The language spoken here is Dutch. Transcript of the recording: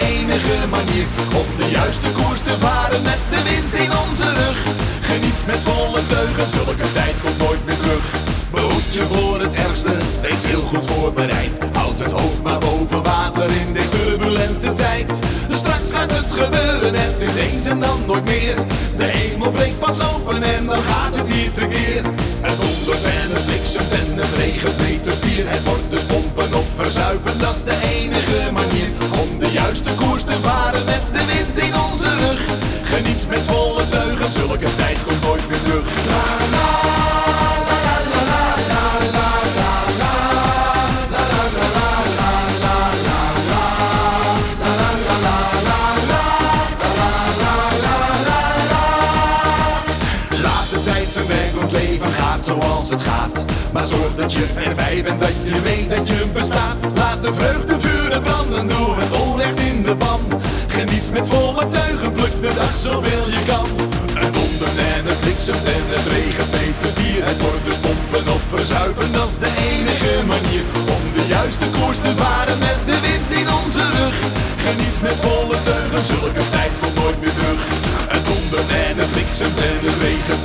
enige manier om de juiste koers te varen met de wind in onze rug. Geniet met volle teugen, zulke tijd komt nooit meer terug. Behoed je voor het ergste, wees heel goed voorbereid. Houd het hoofd maar boven water in deze turbulente tijd. Straks gaat het gebeuren, het is eens en dan nooit meer. De hemel breekt pas open en dan gaat het hier tekeer. Het dondert en het bliksemt en het regent meter bier. Het wordt dus pompen of verzuipen, dat is de enige manier om de juiste koers te varen met de wind in onze rug. Geniet met volle teugen, zulke tijd komt nooit meer terug. La, la, la, la, la, la, la, la, la, la, la, la, la, la, la, la. Laat de tijd zijn werk doen, het leven gaat zoals het gaat. Maar zorg dat je erbij bent, dat je weet dat je bestaat. Laat de vreugdevuren branden, doe het onrecht in de pan. Geniet met volle teugen, pluk de dag zoveel je kan. Het dondert en het bliksemt en het regent meter bier. Het wordt dus pompen of verzuipen, dat is de enige manier om de juiste koers te varen met de wind in onze rug. Geniet met volle teugen, zulke tijd komt nooit meer terug. Het dondert en het bliksemt en het regent